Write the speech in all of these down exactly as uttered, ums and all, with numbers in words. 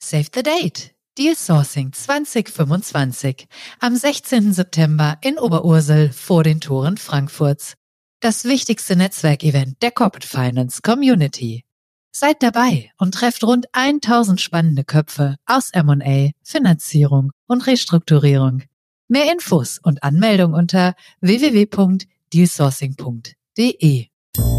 Save the date! Deal Sourcing zwanzig fünfundzwanzig am sechzehnten September in Oberursel vor den Toren Frankfurts. Das wichtigste Netzwerkevent der Corporate Finance Community. Seid dabei und trefft rund tausend spannende Köpfe aus M und A, Finanzierung und Restrukturierung. Mehr Infos und Anmeldung unter w w w punkt deal sourcing punkt d e.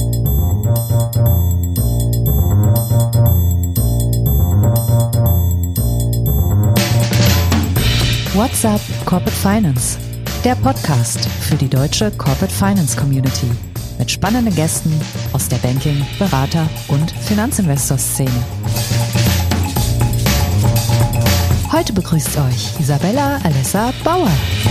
What's up Corporate Finance? Der Podcast für die deutsche Corporate Finance Community mit spannenden Gästen aus der Banking-, Berater- und Finanzinvestor-Szene. Heute begrüßt euch Isabella Alessa Bauer.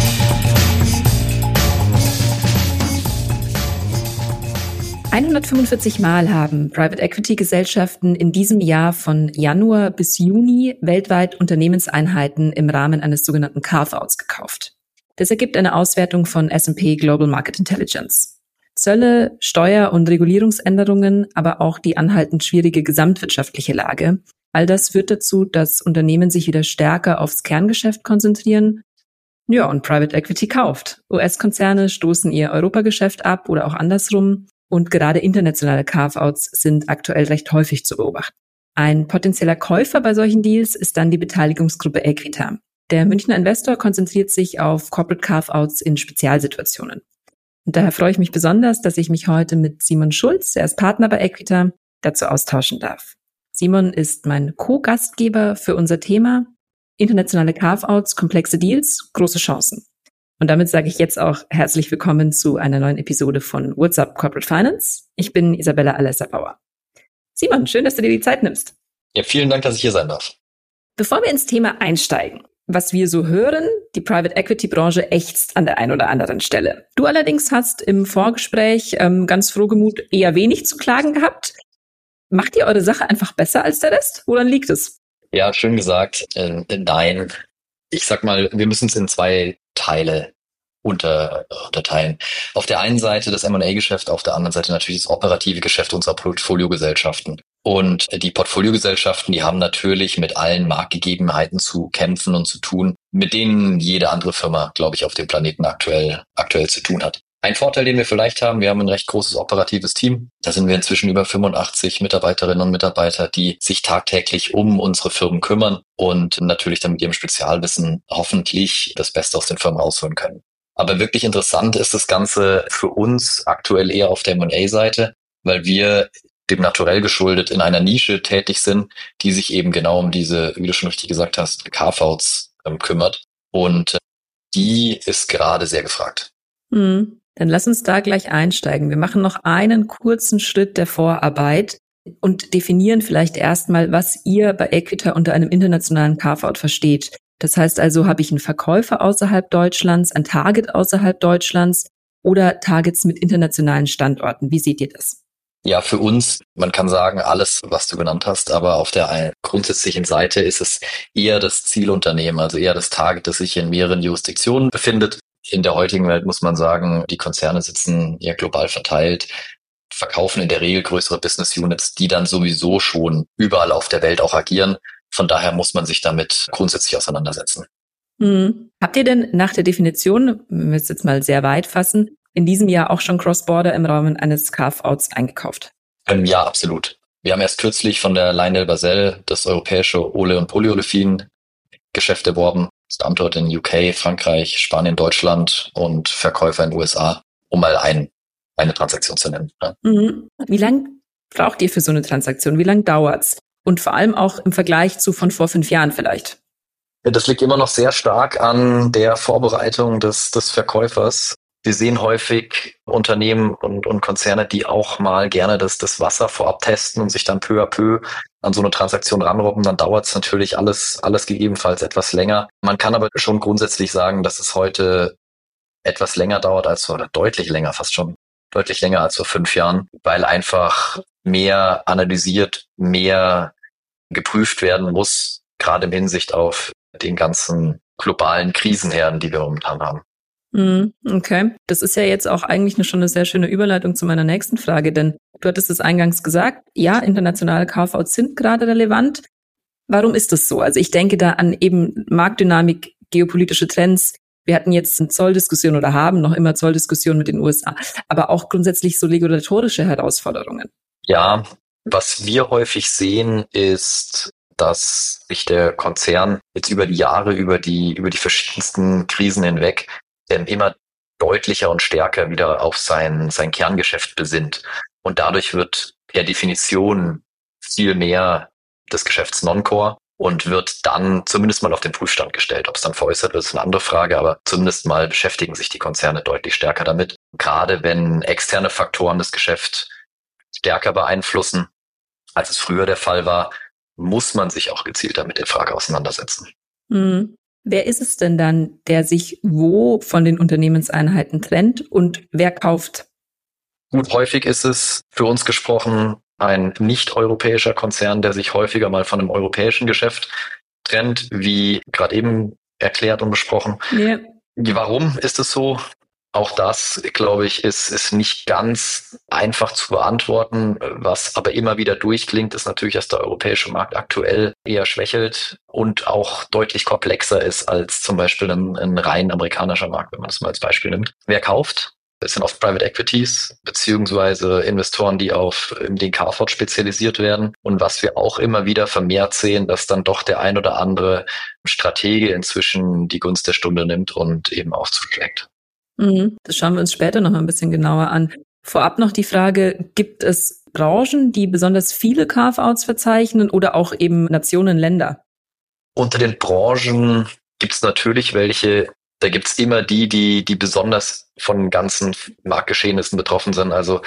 hundertfünfundvierzig Mal haben Private Equity Gesellschaften in diesem Jahr von Januar bis Juni weltweit Unternehmenseinheiten im Rahmen eines sogenannten Carve-outs gekauft. Das ergibt eine Auswertung von S and P Global Market Intelligence. Zölle, Steuer- und Regulierungsänderungen, aber auch die anhaltend schwierige gesamtwirtschaftliche Lage. All das führt dazu, dass Unternehmen sich wieder stärker aufs Kerngeschäft konzentrieren. Ja, und Private Equity kauft. U S-Konzerne stoßen ihr Europageschäft ab oder auch andersrum. Und gerade internationale Carve-outs sind aktuell recht häufig zu beobachten. Ein potenzieller Käufer bei solchen Deals ist dann die Beteiligungsgruppe Equita. Der Münchner Investor konzentriert sich auf Corporate Carve-outs in Spezialsituationen. Und daher freue ich mich besonders, dass ich mich heute mit Simon Schulz, er ist Partner bei Equita, dazu austauschen darf. Simon ist mein Co-Gastgeber für unser Thema internationale Carve-outs, komplexe Deals, große Chancen. Und damit sage ich jetzt auch herzlich willkommen zu einer neuen Episode von What's Up Corporate Finance. Ich bin Isabella Alessa Bauer. Simon, schön, dass du dir die Zeit nimmst. Ja, vielen Dank, dass ich hier sein darf. Bevor wir ins Thema einsteigen, was wir so hören, die Private Equity Branche ächzt an der einen oder anderen Stelle. Du allerdings hast im Vorgespräch ähm, ganz frohgemut eher wenig zu klagen gehabt. Macht ihr eure Sache einfach besser als der Rest? Woran liegt es? Ja, schön gesagt. Äh, nein. Ich sag mal, wir müssen es in zwei Teile unter, unterteilen. Auf der einen Seite das M und A-Geschäft, auf der anderen Seite natürlich das operative Geschäft unserer Portfoliogesellschaften. Und die Portfoliogesellschaften, die haben natürlich mit allen Marktgegebenheiten zu kämpfen und zu tun, mit denen jede andere Firma, glaube ich, auf dem Planeten aktuell, aktuell zu tun hat. Ein Vorteil, den wir vielleicht haben, wir haben ein recht großes operatives Team. Da sind wir inzwischen über fünfundachtzig Mitarbeiterinnen und Mitarbeiter, die sich tagtäglich um unsere Firmen kümmern und natürlich dann mit ihrem Spezialwissen hoffentlich das Beste aus den Firmen rausholen können. Aber wirklich interessant ist das Ganze für uns aktuell eher auf der M und A-Seite, weil wir dem Naturell geschuldet in einer Nische tätig sind, die sich eben genau um diese, wie du schon richtig gesagt hast, Carve-outs ähm, kümmert. Und die ist gerade sehr gefragt. Hm. Dann lass uns da gleich einsteigen. Wir machen noch einen kurzen Schritt der Vorarbeit und definieren vielleicht erstmal, was ihr bei Equita unter einem internationalen Carve-out versteht. Das heißt also, habe ich einen Verkäufer außerhalb Deutschlands, ein Target außerhalb Deutschlands oder Targets mit internationalen Standorten? Wie seht ihr das? Ja, für uns, man kann sagen, alles, was du genannt hast, aber auf der grundsätzlichen Seite ist es eher das Zielunternehmen, also eher das Target, das sich in mehreren Jurisdiktionen befindet. In der heutigen Welt muss man sagen, die Konzerne sitzen ja global verteilt, verkaufen in der Regel größere Business Units, die dann sowieso schon überall auf der Welt auch agieren. Von daher muss man sich damit grundsätzlich auseinandersetzen. Hm. Habt ihr denn nach der Definition, wenn wir es jetzt mal sehr weit fassen, in diesem Jahr auch schon Cross-Border im Rahmen eines Carve-outs eingekauft? Ähm, ja, absolut. Wir haben erst kürzlich von der LyondellBasell das europäische Ole- und Polyolefin-Geschäft erworben. Standort in U K, Frankreich, Spanien, Deutschland und Verkäufer in den U S A, um mal ein, eine Transaktion zu nennen. Ja. Mhm. Wie lange braucht ihr für so eine Transaktion? Wie lange dauert's? Und vor allem auch im Vergleich zu von vor fünf Jahren vielleicht? Das liegt immer noch sehr stark an der Vorbereitung des, des Verkäufers. Wir sehen häufig Unternehmen und, und Konzerne, die auch mal gerne das, das Wasser vorab testen und sich dann peu à peu an so eine Transaktion ranrobben. Dann dauert es natürlich alles, alles gegebenenfalls etwas länger. Man kann aber schon grundsätzlich sagen, dass es heute etwas länger dauert als oder deutlich länger, fast schon deutlich länger als vor fünf Jahren, weil einfach mehr analysiert, mehr geprüft werden muss, gerade in Hinsicht auf den ganzen globalen Krisenherden, die wir momentan haben. Okay, das ist ja jetzt auch eigentlich eine, schon eine sehr schöne Überleitung zu meiner nächsten Frage, denn du hattest es eingangs gesagt, ja, internationale Carve-outs sind gerade relevant. Warum ist das so? Also ich denke da an eben Marktdynamik, geopolitische Trends. Wir hatten jetzt eine Zolldiskussion oder haben noch immer Zolldiskussionen mit den U S A, aber auch grundsätzlich so regulatorische Herausforderungen. Ja, was wir häufig sehen, ist, dass sich der Konzern jetzt über die Jahre, über die, über die verschiedensten Krisen hinweg ähm, immer deutlicher und stärker wieder auf sein, sein Kerngeschäft besinnt. Und dadurch wird per Definition viel mehr des Geschäfts Non-Core und wird dann zumindest mal auf den Prüfstand gestellt. Ob es dann veräußert wird, ist eine andere Frage, aber zumindest mal beschäftigen sich die Konzerne deutlich stärker damit. Gerade wenn externe Faktoren das Geschäft stärker beeinflussen, als es früher der Fall war, muss man sich auch gezielter mit der Frage auseinandersetzen. Mhm. Wer ist es denn dann, der sich wo von den Unternehmenseinheiten trennt und wer kauft? Gut, häufig ist es für uns gesprochen ein nicht-europäischer Konzern, der sich häufiger mal von einem europäischen Geschäft trennt, wie gerade eben erklärt und besprochen. Ja. Warum ist es so? Auch das, glaube ich, ist, ist nicht ganz einfach zu beantworten. Was aber immer wieder durchklingt, ist natürlich, dass der europäische Markt aktuell eher schwächelt und auch deutlich komplexer ist als zum Beispiel ein, ein rein amerikanischer Markt, wenn man das mal als Beispiel nimmt. Wer kauft? Das sind oft Private Equities beziehungsweise Investoren, die auf den Carve-out spezialisiert werden. Und was wir auch immer wieder vermehrt sehen, dass dann doch der ein oder andere Stratege inzwischen die Gunst der Stunde nimmt und eben auch zuschlägt. Das schauen wir uns später noch mal ein bisschen genauer an. Vorab noch die Frage, gibt es Branchen, die besonders viele Carve-outs verzeichnen oder auch eben Nationen, Länder? Unter den Branchen gibt es natürlich welche, da gibt es immer die, die die besonders von ganzen Marktgeschehnissen betroffen sind. Also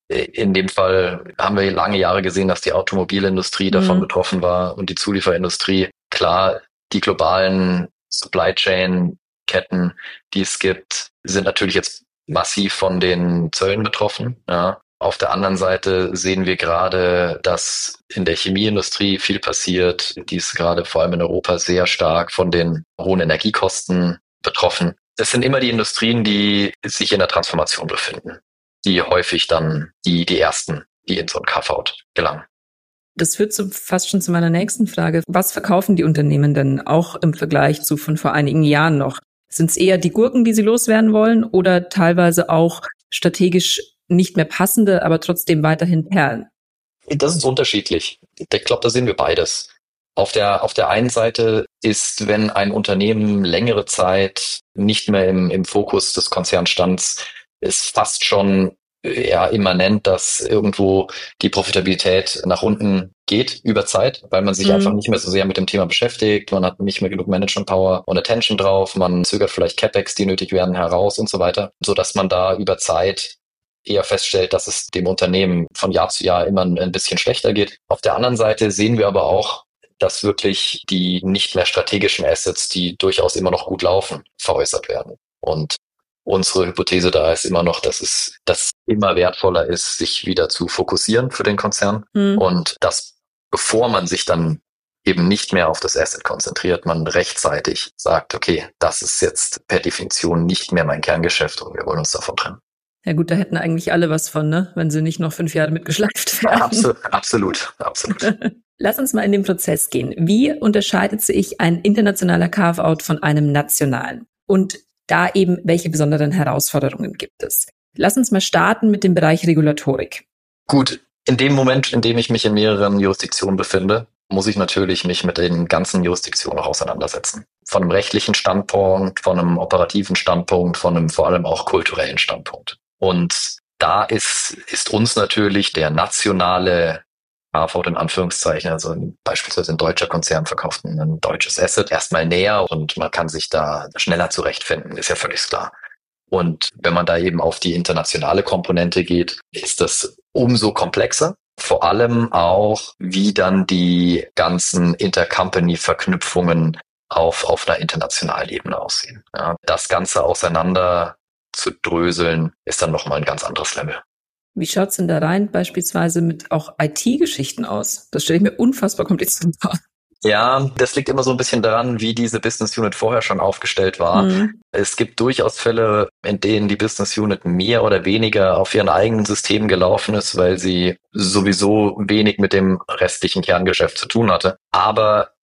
in dem Fall haben wir lange Jahre gesehen, dass die Automobilindustrie davon mhm. betroffen war und die Zulieferindustrie. Klar, die globalen Supply Chain Ketten, die es gibt, sind natürlich jetzt massiv von den Zöllen betroffen. Ja. Auf der anderen Seite sehen wir gerade, dass in der Chemieindustrie viel passiert. Die ist gerade vor allem in Europa sehr stark von den hohen Energiekosten betroffen. Es sind immer die Industrien, die sich in der Transformation befinden, die häufig dann die, die ersten, die in so ein Carve-out gelangen. Das führt zu, fast schon zu meiner nächsten Frage. Was verkaufen die Unternehmen denn auch im Vergleich zu von vor einigen Jahren noch? Sind es eher die Gurken, die sie loswerden wollen oder teilweise auch strategisch nicht mehr passende, aber trotzdem weiterhin Perlen? Das ist unterschiedlich. Ich glaube, da sehen wir beides. Auf der, auf der einen Seite ist, wenn ein Unternehmen längere Zeit nicht mehr im, im Fokus des Konzerns stand, ist fast schon ja immanent, dass irgendwo die Profitabilität nach unten geht über Zeit, weil man sich mhm. einfach nicht mehr so sehr mit dem Thema beschäftigt, man hat nicht mehr genug Management Power und Attention drauf, man zögert vielleicht CapEx, die nötig werden, heraus und so weiter, so dass man da über Zeit eher feststellt, dass es dem Unternehmen von Jahr zu Jahr immer ein bisschen schlechter geht. Auf der anderen Seite sehen wir aber auch, dass wirklich die nicht mehr strategischen Assets, die durchaus immer noch gut laufen, veräußert werden. Und unsere Hypothese da ist immer noch, dass es dass immer wertvoller ist, sich wieder zu fokussieren für den Konzern mhm. und dass, bevor man sich dann eben nicht mehr auf das Asset konzentriert, man rechtzeitig sagt, okay, das ist jetzt per Definition nicht mehr mein Kerngeschäft und wir wollen uns davon trennen. Ja gut, da hätten eigentlich alle was von, ne? Wenn sie nicht noch fünf Jahre mitgeschleift werden. Absolut, absolut, absolut. Lass uns mal in den Prozess gehen. Wie unterscheidet sich ein internationaler Carve-out von einem nationalen? Und da eben, welche besonderen Herausforderungen gibt es? Lass uns mal starten mit dem Bereich Regulatorik. Gut, in dem Moment, in dem ich mich in mehreren Jurisdiktionen befinde, muss ich natürlich mich mit den ganzen Jurisdiktionen auch auseinandersetzen. Von einem rechtlichen Standpunkt, von einem operativen Standpunkt, von einem vor allem auch kulturellen Standpunkt. Und da ist, ist uns natürlich der nationale Carve-out in Anführungszeichen, also beispielsweise ein deutscher Konzern verkauft ein deutsches Asset, erstmal näher und man kann sich da schneller zurechtfinden, ist ja völlig klar. Und wenn man da eben auf die internationale Komponente geht, ist das umso komplexer. Vor allem auch, wie dann die ganzen Intercompany-Verknüpfungen auf, auf einer internationalen Ebene aussehen. Ja, das Ganze auseinander zu dröseln, ist dann nochmal ein ganz anderes Level. Wie schaut's denn da rein beispielsweise mit auch I T-Geschichten aus? Das stelle ich mir unfassbar kompliziert vor. Ja, das liegt immer so ein bisschen daran, wie diese Business Unit vorher schon aufgestellt war. Mhm. Es gibt durchaus Fälle, in denen die Business Unit mehr oder weniger auf ihren eigenen Systemen gelaufen ist, weil sie sowieso wenig mit dem restlichen Kerngeschäft zu tun hatte. Aber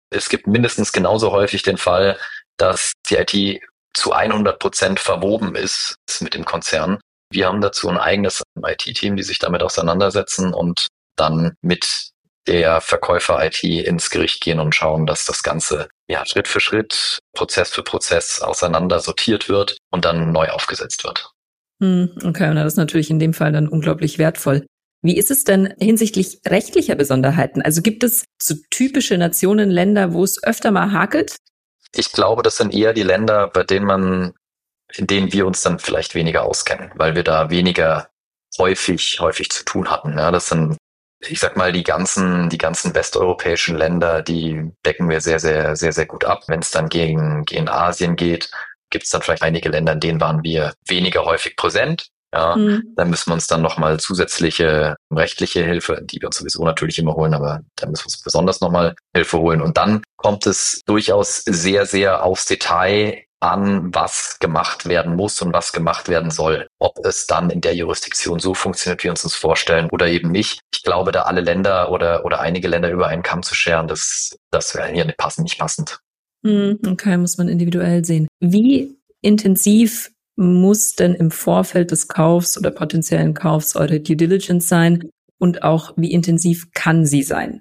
Es gibt mindestens genauso häufig den Fall, dass die I T zu hundert Prozent verwoben ist mit dem Konzern. Wir haben dazu ein eigenes I T-Team, die sich damit auseinandersetzen und dann mit der Verkäufer-I T ins Gericht gehen und schauen, dass das Ganze ja Schritt für Schritt, Prozess für Prozess auseinander sortiert wird und dann neu aufgesetzt wird. Okay, und das ist natürlich in dem Fall dann unglaublich wertvoll. Wie ist es denn hinsichtlich rechtlicher Besonderheiten? Also gibt es so typische Nationen, Länder, wo es öfter mal hakelt? Ich glaube, das sind eher die Länder, bei denen man, in denen wir uns dann vielleicht weniger auskennen, weil wir da weniger häufig, häufig zu tun hatten. Ja, das sind, ich sag mal, die ganzen, die ganzen westeuropäischen Länder, die decken wir sehr, sehr, sehr, sehr gut ab. Wenn es dann gegen, gegen Asien geht, gibt es dann vielleicht einige Länder, in denen waren wir weniger häufig präsent. Ja, mhm. Da müssen wir uns dann nochmal zusätzliche rechtliche Hilfe, die wir uns sowieso natürlich immer holen, aber da müssen wir uns besonders nochmal Hilfe holen. Und dann kommt es durchaus sehr, sehr aufs Detail an, was gemacht werden muss und was gemacht werden soll. Ob es dann in der Jurisdiktion so funktioniert, wie wir uns das vorstellen oder eben nicht. Ich glaube, da alle Länder oder oder einige Länder über einen Kamm zu scheren, das, das wäre hier nicht passend, nicht passend. Okay, muss man individuell sehen. Wie intensiv muss denn im Vorfeld des Kaufs oder potenziellen Kaufs eure Due Diligence sein und auch wie intensiv kann sie sein?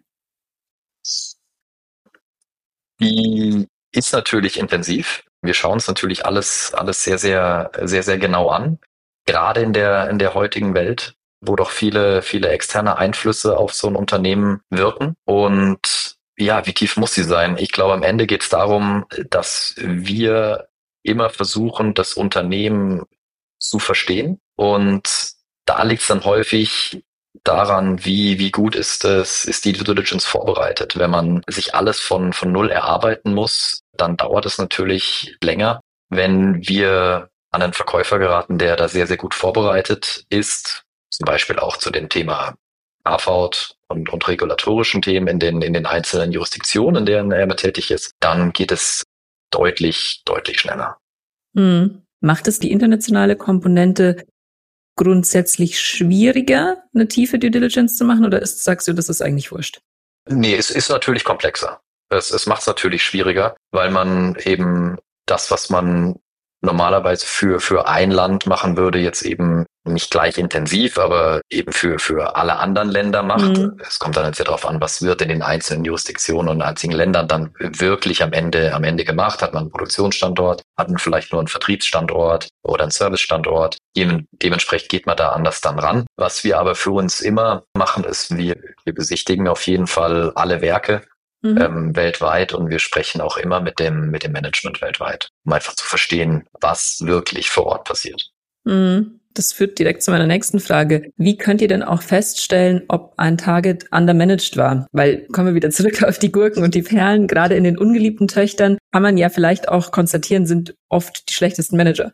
Die ist natürlich intensiv. Wir schauen uns natürlich alles, alles sehr, sehr, sehr, sehr genau an. Gerade in der, in der heutigen Welt, wo doch viele, viele externe Einflüsse auf so ein Unternehmen wirken. Und ja, wie tief muss sie sein? Ich glaube, am Ende geht es darum, dass wir immer versuchen, das Unternehmen zu verstehen. Und da liegt es dann häufig daran, wie, wie gut ist es, ist die Due Diligence vorbereitet. Wenn man sich alles von, von Null erarbeiten muss, dann dauert es natürlich länger. Wenn wir an einen Verkäufer geraten, der da sehr, sehr gut vorbereitet ist, zum Beispiel auch zu dem Thema A V und, und regulatorischen Themen in den, in den einzelnen Jurisdiktionen, in denen er tätig ist, dann geht es deutlich, deutlich schneller. Hm. Macht es die internationale Komponente grundsätzlich schwieriger, eine tiefe Due Diligence zu machen, oder ist, sagst du, das ist eigentlich wurscht? Nee, es ist natürlich komplexer. Es, es macht es natürlich schwieriger, weil man eben das, was man normalerweise für, für ein Land machen würde, jetzt eben nicht gleich intensiv, aber eben für, für alle anderen Länder macht. Mhm. Es kommt dann jetzt ja darauf an, was wird in den einzelnen Jurisdiktionen und einzigen Ländern dann wirklich am Ende, am Ende gemacht. Hat man einen Produktionsstandort, hat man vielleicht nur einen Vertriebsstandort oder einen Servicestandort. Dem, dementsprechend geht man da anders dann ran. Was wir aber für uns immer machen, ist, wir, wir besichtigen auf jeden Fall alle Werke. Mhm. Ähm, weltweit, und wir sprechen auch immer mit dem mit dem Management weltweit, um einfach zu verstehen, was wirklich vor Ort passiert. Mhm. Das führt direkt zu meiner nächsten Frage. Wie könnt ihr denn auch feststellen, ob ein Target undermanaged war? Weil, kommen wir wieder zurück auf die Gurken und die Perlen, gerade in den ungeliebten Töchtern kann man ja vielleicht auch konstatieren, sind oft die schlechtesten Manager.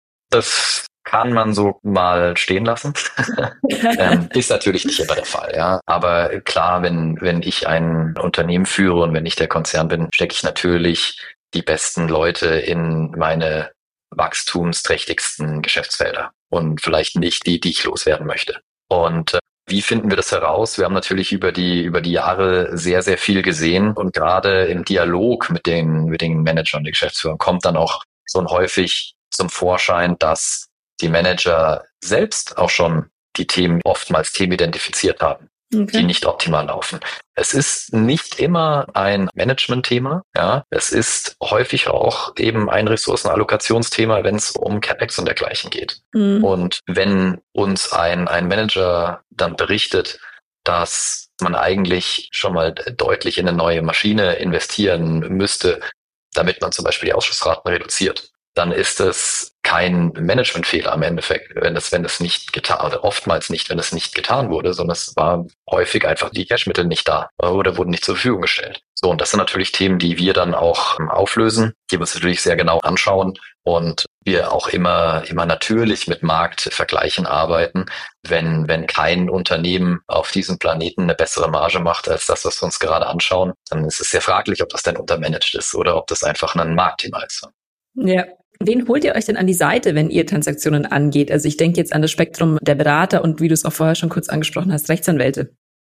Das kann man so mal stehen lassen. ähm, ist natürlich nicht immer der Fall, ja. Aber klar, wenn, wenn ich ein Unternehmen führe und wenn ich der Konzern bin, stecke ich natürlich die besten Leute in meine wachstumsträchtigsten Geschäftsfelder und vielleicht nicht die, die ich loswerden möchte. Und äh, wie finden wir das heraus? Wir haben natürlich über die, über die Jahre sehr, sehr viel gesehen, und gerade im Dialog mit den, mit den Managern und den Geschäftsführern kommt dann auch so häufig zum Vorschein, dass die Manager selbst auch schon die Themen, oftmals Themen identifiziert haben, okay, die nicht optimal laufen. Es ist nicht immer ein Management-Thema, ja. Es ist häufig auch eben ein Ressourcenallokationsthema, wenn es um CapEx und dergleichen geht. Mhm. Und wenn uns ein, ein Manager dann berichtet, dass man eigentlich schon mal deutlich in eine neue Maschine investieren müsste, damit man zum Beispiel die Ausschussraten reduziert, dann ist es kein Managementfehler am Endeffekt, wenn das, wenn das nicht getan, oder oftmals nicht, wenn das nicht getan wurde, sondern es war häufig einfach die Cashmittel nicht da oder wurden nicht zur Verfügung gestellt. So, und das sind natürlich Themen, die wir dann auch auflösen, die wir uns natürlich sehr genau anschauen und wir auch immer, immer natürlich mit Marktvergleichen arbeiten. Wenn, wenn kein Unternehmen auf diesem Planeten eine bessere Marge macht als das, was wir uns gerade anschauen, dann ist es sehr fraglich, ob das denn untermanaged ist oder ob das einfach ein Marktthema ist. Ja. Wen holt ihr euch denn an die Seite, wenn ihr Transaktionen angeht? Also ich denke jetzt an das Spektrum der Berater und, wie du es auch vorher schon kurz angesprochen hast, Rechtsanwälte.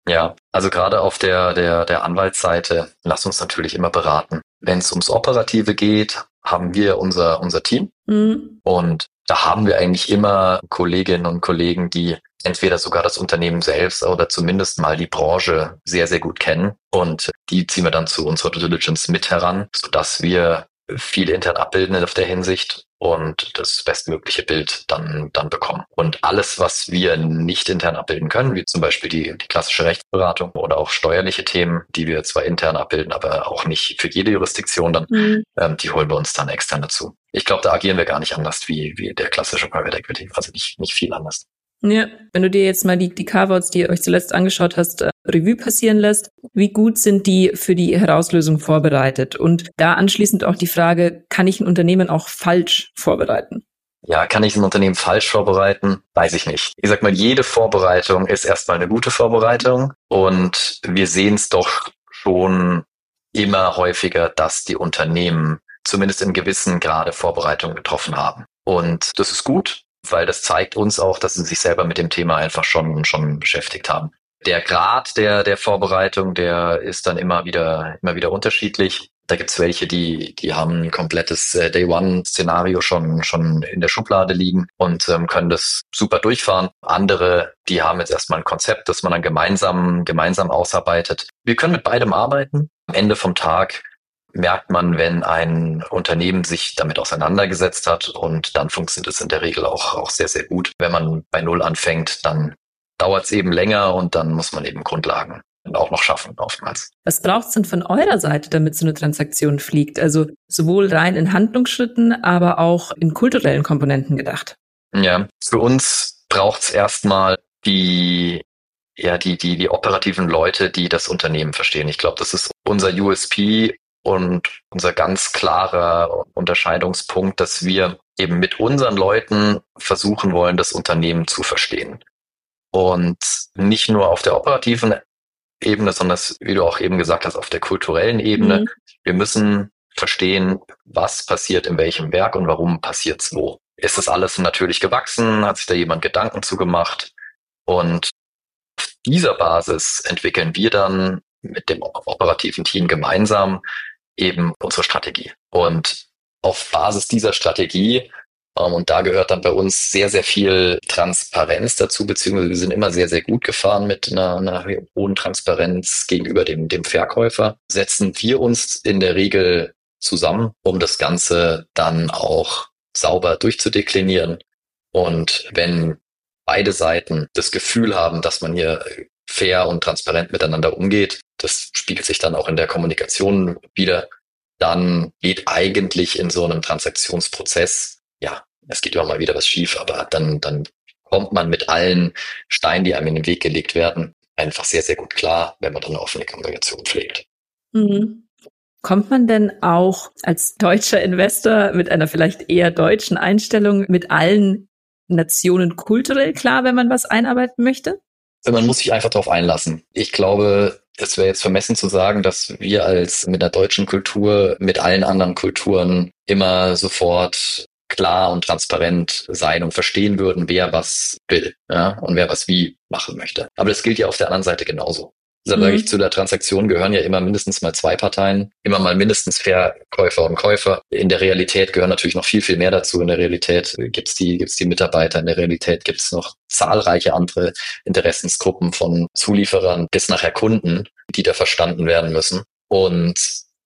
Ja, also gerade auf der, der, der Anwaltsseite, lass uns natürlich immer beraten. Wenn es ums Operative geht, haben wir unser, unser Team. Mhm. Und da haben wir eigentlich immer Kolleginnen und Kollegen, die entweder sogar das Unternehmen selbst oder zumindest mal die Branche sehr, sehr gut kennen. Und die ziehen wir dann zu unserer Due Diligence mit heran, sodass wir viel intern abbilden auf der Hinsicht und das bestmögliche Bild dann, dann bekommen. Und alles, was wir nicht intern abbilden können, wie zum Beispiel die, die klassische Rechtsberatung oder auch steuerliche Themen, die wir zwar intern abbilden, aber auch nicht für jede Jurisdiktion dann, Mhm. ähm, die holen wir uns dann extern dazu. Ich glaube, da agieren wir gar nicht anders wie, wie der klassische Private Equity, also nicht, nicht viel anders. Ja, wenn du dir jetzt mal die, die Carve-outs, die ihr euch zuletzt angeschaut hast, äh, Revue passieren lässt, wie gut sind die für die Herauslösung vorbereitet? Und da anschließend auch die Frage, kann ich ein Unternehmen auch falsch vorbereiten? Ja, kann ich ein Unternehmen falsch vorbereiten? Weiß ich nicht. Ich sag mal, jede Vorbereitung ist erstmal eine gute Vorbereitung und wir sehen es doch schon immer häufiger, dass die Unternehmen zumindest im gewissen Grade Vorbereitungen getroffen haben. Und das ist gut, weil das zeigt uns auch, dass sie sich selber mit dem Thema einfach schon, schon beschäftigt haben. Der Grad der, der Vorbereitung, der ist dann immer wieder, immer wieder unterschiedlich. Da gibt's welche, die, die haben ein komplettes äh, Day-One-Szenario schon, schon in der Schublade liegen und ähm, können das super durchfahren. Andere, die haben jetzt erstmal ein Konzept, das man dann gemeinsam, gemeinsam ausarbeitet. Wir können mit beidem arbeiten. Am Ende vom Tag merkt man, wenn ein Unternehmen sich damit auseinandergesetzt hat und dann funktioniert es in der Regel auch, auch sehr, sehr gut. Wenn man bei Null anfängt, dann dauert es eben länger und dann muss man eben Grundlagen auch noch schaffen, oftmals. Was braucht's denn von eurer Seite, damit so eine Transaktion fliegt? Also sowohl rein in Handlungsschritten, aber auch in kulturellen Komponenten gedacht. Ja, für uns braucht's erstmal die, ja, die, die, die operativen Leute, die das Unternehmen verstehen. Ich glaube, das ist unser U S P und unser ganz klarer Unterscheidungspunkt, dass wir eben mit unseren Leuten versuchen wollen, das Unternehmen zu verstehen. Und nicht nur auf der operativen Ebene, sondern, wie du auch eben gesagt hast, auf der kulturellen Ebene. Mhm. Wir müssen verstehen, was passiert in welchem Werk und warum passiert's wo. Ist das alles natürlich gewachsen? Hat sich da jemand Gedanken zugemacht? Und auf dieser Basis entwickeln wir dann mit dem operativen Team gemeinsam eben unsere Strategie. Und auf Basis dieser Strategie, ähm, und da gehört dann bei uns sehr, sehr viel Transparenz dazu, beziehungsweise wir sind immer sehr, sehr gut gefahren mit einer, einer hohen Transparenz gegenüber dem, dem Verkäufer, setzen wir uns in der Regel zusammen, um das Ganze dann auch sauber durchzudeklinieren. Und wenn beide Seiten das Gefühl haben, dass man hier fair und transparent miteinander umgeht, das spiegelt sich dann auch in der Kommunikation wieder, dann geht eigentlich in so einem Transaktionsprozess, ja, es geht immer mal wieder was schief, aber dann, dann kommt man mit allen Steinen, die einem in den Weg gelegt werden, einfach sehr, sehr gut klar, wenn man dann eine offene Kommunikation pflegt. Mhm. Kommt man denn auch als deutscher Investor mit einer vielleicht eher deutschen Einstellung mit allen Nationen kulturell klar, wenn man was einarbeiten möchte? Man muss sich einfach darauf einlassen. Ich glaube, es wäre jetzt vermessen zu sagen, dass wir als mit der deutschen Kultur mit allen anderen Kulturen immer sofort klar und transparent sein und verstehen würden, wer was will, ja, und wer was wie machen möchte. Aber das gilt ja auf der anderen Seite genauso. Deshalb sage ich, zu der Transaktion gehören ja immer mindestens mal zwei Parteien, immer mal mindestens Verkäufer und Käufer. In der Realität gehören natürlich noch viel, viel mehr dazu. In der Realität gibt's die, gibt's die Mitarbeiter. In der Realität gibt's noch zahlreiche andere Interessensgruppen von Zulieferern bis nachher Kunden, die da verstanden werden müssen. Und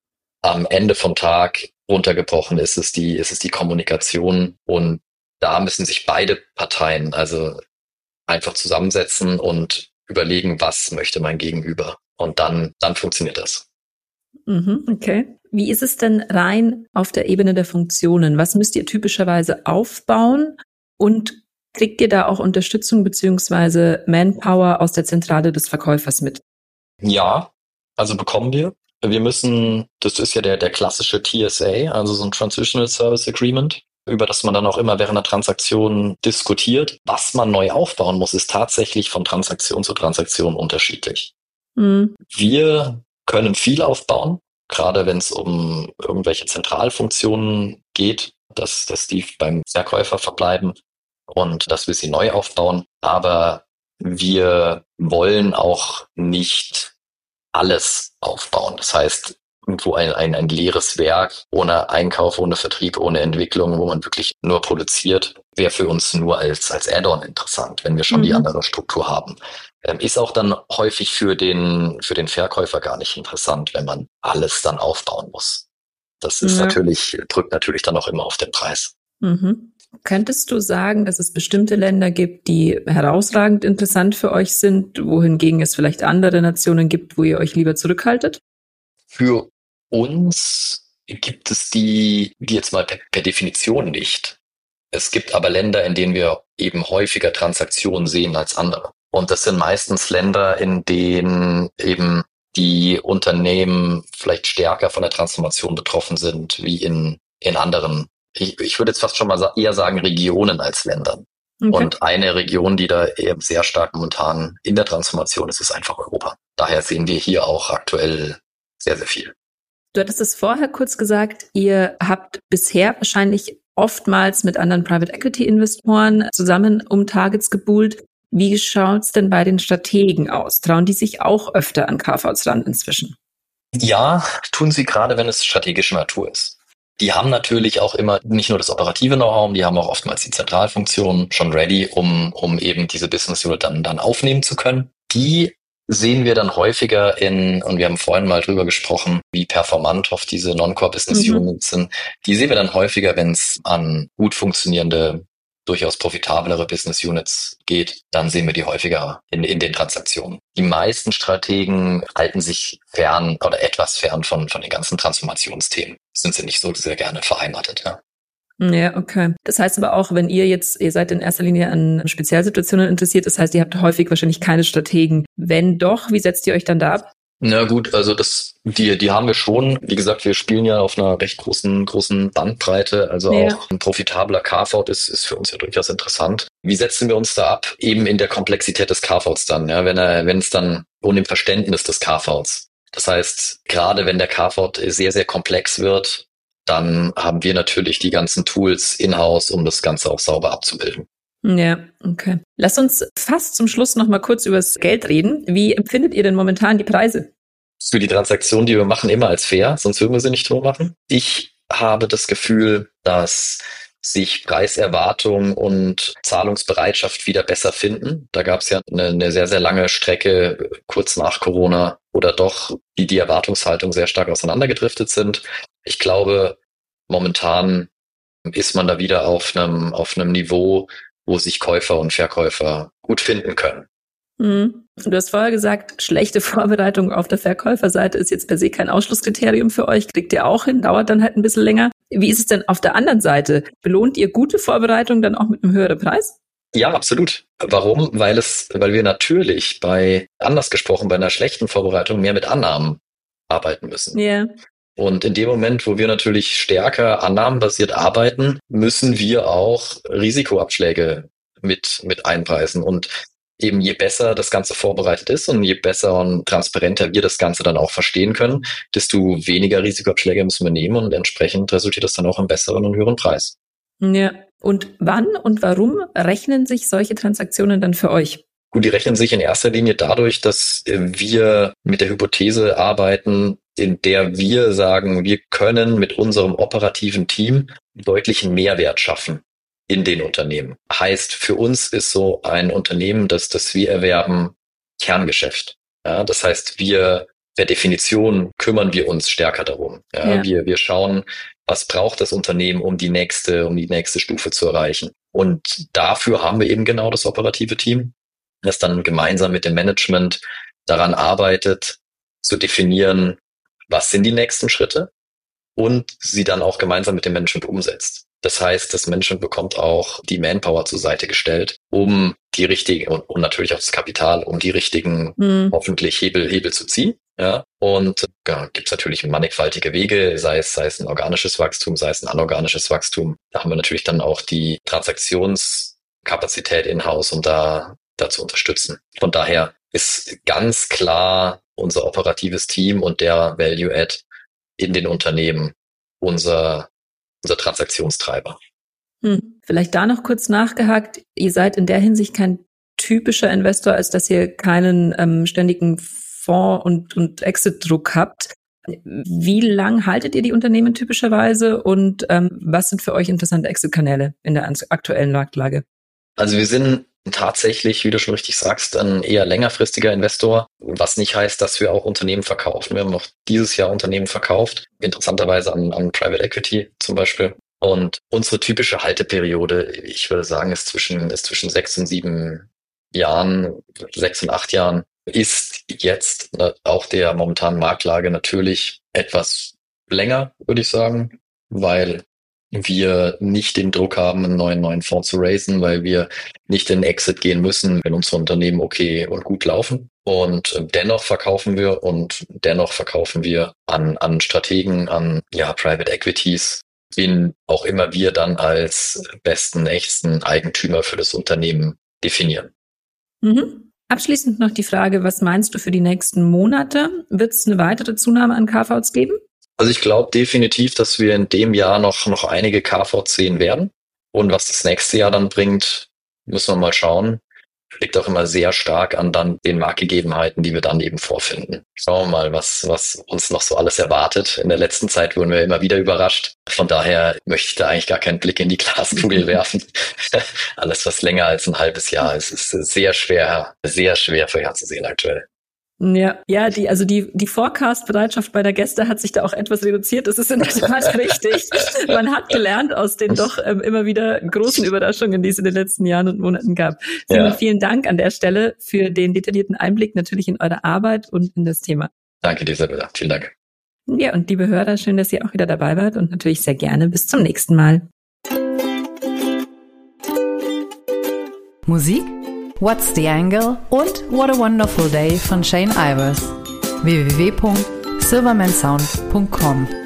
am Ende vom Tag runtergebrochen ist es die, ist es die Kommunikation. Und da müssen sich beide Parteien also einfach zusammensetzen und überlegen, was möchte mein Gegenüber. Und dann, dann funktioniert das. Mhm, okay. Wie ist es denn rein auf der Ebene der Funktionen? Was müsst ihr typischerweise aufbauen? Und kriegt ihr da auch Unterstützung beziehungsweise Manpower aus der Zentrale des Verkäufers mit? Ja, also bekommen wir. Wir müssen, das ist ja der, der klassische T S A, also so ein Transitional Service Agreement, über das man dann auch immer während der Transaktion diskutiert. Was man neu aufbauen muss, ist tatsächlich von Transaktion zu Transaktion unterschiedlich. Mhm. Wir können viel aufbauen, gerade wenn es um irgendwelche Zentralfunktionen geht, dass, dass die beim Verkäufer verbleiben und dass wir sie neu aufbauen. Aber wir wollen auch nicht alles aufbauen. Das heißt, irgendwo ein, ein, ein leeres Werk ohne Einkauf, ohne Vertrieb, ohne Entwicklung, wo man wirklich nur produziert, wäre für uns nur als, als Add-on interessant, wenn wir schon mhm. die andere Struktur haben. Ähm, ist auch dann häufig für den, für den Verkäufer gar nicht interessant, wenn man alles dann aufbauen muss. Das ist ja. natürlich, drückt natürlich dann auch immer auf den Preis. Mhm. Könntest du sagen, dass es bestimmte Länder gibt, die herausragend interessant für euch sind, wohingegen es vielleicht andere Nationen gibt, wo ihr euch lieber zurückhaltet? Für uns gibt es die, die jetzt mal per, per Definition nicht. Es gibt aber Länder, in denen wir eben häufiger Transaktionen sehen als andere. Und das sind meistens Länder, in denen eben die Unternehmen vielleicht stärker von der Transformation betroffen sind, wie in, in anderen, ich, ich würde jetzt fast schon mal eher sagen Regionen als Ländern. Okay. Und eine Region, die da eben sehr stark momentan in der Transformation ist, ist einfach Europa. Daher sehen wir hier auch aktuell sehr, sehr viel. Du hattest es vorher kurz gesagt, ihr habt bisher wahrscheinlich oftmals mit anderen Private Equity Investoren zusammen um Targets gebuhlt. Wie schaut's denn bei den Strategen aus? Trauen die sich auch öfter an Carve-outs ran inzwischen? Ja, tun sie, gerade wenn es strategische Natur ist. Die haben natürlich auch immer nicht nur das operative Know-how, die haben auch oftmals die Zentralfunktion schon ready, um um eben diese Business Unit dann dann aufnehmen zu können. Die sehen wir dann häufiger in, und wir haben vorhin mal drüber gesprochen, wie performant oft diese Non-Core-Business mhm. Units sind. Die sehen wir dann häufiger, wenn es an gut funktionierende, durchaus profitablere Business Units geht, dann sehen wir die häufiger in, in den Transaktionen. Die meisten Strategen halten sich fern oder etwas fern von, von den ganzen Transformationsthemen. Sind sie nicht so sehr gerne verheimatet, ja. Ja, okay. Das heißt aber auch, wenn ihr jetzt, ihr seid in erster Linie an Spezialsituationen interessiert, das heißt, ihr habt häufig wahrscheinlich keine Strategen. Wenn doch, wie setzt ihr euch dann da ab? Na gut, also das, die, die haben wir schon. Wie gesagt, wir spielen ja auf einer recht großen, großen Bandbreite. Also ja. auch ein profitabler Carve-out ist, ist für uns ja durchaus interessant. Wie setzen wir uns da ab? Eben in der Komplexität des Carve-outs dann, ja, wenn er, wenn es dann und im Verständnis des Carve-outs. Das heißt, gerade wenn der Carve-out sehr, sehr komplex wird, dann haben wir natürlich die ganzen Tools in-house, um das Ganze auch sauber abzubilden. Ja, okay. Lass uns fast zum Schluss noch mal kurz über das Geld reden. Wie empfindet ihr denn momentan die Preise? Für die Transaktion, die wir machen, immer als fair, sonst würden wir sie nicht so machen. Ich habe das Gefühl, dass sich Preiserwartung und Zahlungsbereitschaft wieder besser finden. Da gab es ja eine, eine sehr, sehr lange Strecke kurz nach Corona, oder doch die, die Erwartungshaltung sehr stark auseinandergedriftet sind. Ich glaube, momentan ist man da wieder auf einem, auf einem Niveau, wo sich Käufer und Verkäufer gut finden können. Mhm. Du hast vorher gesagt, schlechte Vorbereitung auf der Verkäuferseite ist jetzt per se kein Ausschlusskriterium für euch. Kriegt ihr auch hin, dauert dann halt ein bisschen länger. Wie ist es denn auf der anderen Seite? Belohnt ihr gute Vorbereitung dann auch mit einem höheren Preis? Ja, absolut. Warum? Weil es, weil wir natürlich bei, anders gesprochen, bei einer schlechten Vorbereitung mehr mit Annahmen arbeiten müssen. Ja. Yeah. Und in dem Moment, wo wir natürlich stärker annahmenbasiert arbeiten, müssen wir auch Risikoabschläge mit, mit einpreisen. Und eben je besser das Ganze vorbereitet ist und je besser und transparenter wir das Ganze dann auch verstehen können, desto weniger Risikoabschläge müssen wir nehmen und entsprechend resultiert das dann auch im besseren und höheren Preis. Ja. Und wann und warum rechnen sich solche Transaktionen dann für euch? Gut, die rechnen sich in erster Linie dadurch, dass wir mit der Hypothese arbeiten, in der wir sagen, wir können mit unserem operativen Team deutlichen Mehrwert schaffen in den Unternehmen. Heißt, für uns ist so ein Unternehmen, das, das wir erwerben, Kerngeschäft. Ja, das heißt, wir per Definition kümmern wir uns stärker darum. Ja, ja. Wir, wir schauen, was braucht das Unternehmen, um die nächste, um die nächste Stufe zu erreichen. Und dafür haben wir eben genau das operative Team, das dann gemeinsam mit dem Management daran arbeitet, zu definieren, was sind die nächsten Schritte und sie dann auch gemeinsam mit dem Management umsetzt. Das heißt, das Management bekommt auch die Manpower zur Seite gestellt, um die richtigen und, und natürlich auch das Kapital, um die richtigen mhm. hoffentlich Hebel, Hebel zu ziehen. Ja, und ja, gibt es natürlich mannigfaltige Wege, sei es, sei es ein organisches Wachstum, sei es ein anorganisches Wachstum. Da haben wir natürlich dann auch die Transaktionskapazität in-house, um da, da zu unterstützen. Von daher ist ganz klar unser operatives Team und der Value-Add in den Unternehmen unser, unser Transaktionstreiber. Hm. Vielleicht da noch kurz nachgehakt. Ihr seid in der Hinsicht kein typischer Investor, als dass ihr keinen ähm, ständigen Fonds- und, und Exit-Druck habt. Wie lang haltet ihr die Unternehmen typischerweise und ähm, was sind für euch interessante Exit-Kanäle in der aktuellen Marktlage? Also wir sind tatsächlich, wie du schon richtig sagst, ein eher längerfristiger Investor, was nicht heißt, dass wir auch Unternehmen verkaufen. Wir haben auch dieses Jahr Unternehmen verkauft, interessanterweise an, an Private Equity zum Beispiel. Und unsere typische Halteperiode, ich würde sagen, ist zwischen, ist zwischen sechs und sieben Jahren, sechs und acht Jahren, ist jetzt auch der momentanen Marktlage natürlich etwas länger, würde ich sagen, weil wir nicht den Druck haben, einen neuen, neuen Fonds zu raisen, weil wir nicht in Exit gehen müssen, wenn unsere Unternehmen okay und gut laufen. Und dennoch verkaufen wir und dennoch verkaufen wir an, an Strategen, an, ja, Private Equities, wen auch immer wir dann als besten, echten Eigentümer für das Unternehmen definieren. Mhm. Abschließend noch die Frage, was meinst du für die nächsten Monate? Wird es eine weitere Zunahme an Carve-outs geben? Also ich glaube definitiv, dass wir in dem Jahr noch, noch einige Carve-outs sehen werden. Und was das nächste Jahr dann bringt, müssen wir mal schauen. Liegt auch immer sehr stark an dann den Marktgegebenheiten, die wir dann eben vorfinden. Schauen wir mal, was, was uns noch so alles erwartet. In der letzten Zeit wurden wir immer wieder überrascht. Von daher möchte ich da eigentlich gar keinen Blick in die Glaskugel werfen. Alles, was länger als ein halbes Jahr ist, ist sehr schwer, sehr schwer vorherzusehen aktuell. Ja, ja, die, also die, die Forecast-Bereitschaft bei der Gäste hat sich da auch etwas reduziert. Das ist in der Tat richtig. Man hat gelernt aus den doch ähm, immer wieder großen Überraschungen, die es in den letzten Jahren und Monaten gab. Simon, ja. Vielen Dank an der Stelle für den detaillierten Einblick natürlich in eure Arbeit und in das Thema. Danke dir, Isabella. Vielen Dank. Ja, und liebe Hörer, schön, dass ihr auch wieder dabei wart und natürlich sehr gerne bis zum nächsten Mal. Musik? What's the Angle und What a Wonderful Day von Shane Ivers. w w w punkt silvermansound punkt com